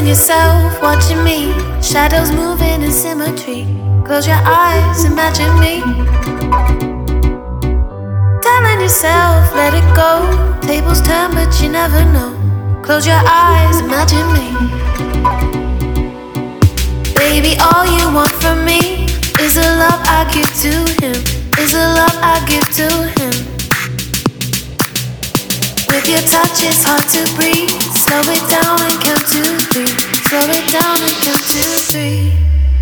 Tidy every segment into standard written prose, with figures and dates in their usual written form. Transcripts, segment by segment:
yourself, watching me. Shadows moving in symmetry. Close your eyes, imagine me. Telling yourself, let it go. Tables turn, but you never know. Close your eyes, imagine me. Baby, all you want from me is the love I give to him. Is the love I give to him. With your touch, it's hard to breathe. Slow it down and count to three. Slow it down and count to three.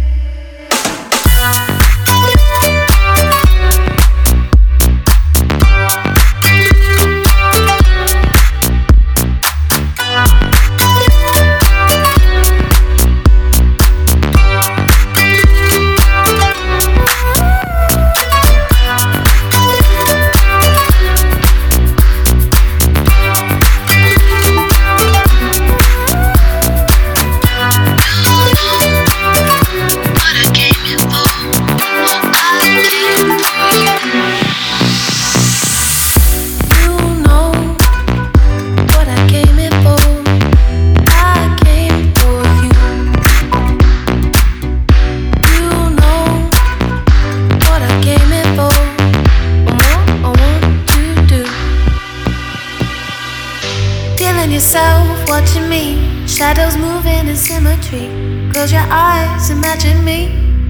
Yourself watching me, shadows moving in symmetry. Close your eyes, imagine me.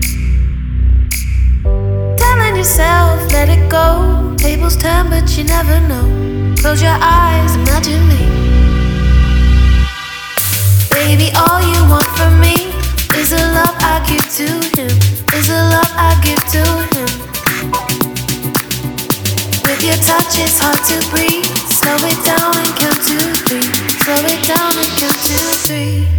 Telling yourself, let it go. Tables turn, but you never know. Close your eyes, imagine me. Baby, all you want from me is the love I give to him. Is the love I give to him. With your touch, it's hard to breathe. Slow it down and count to three. Slow it down and count to three.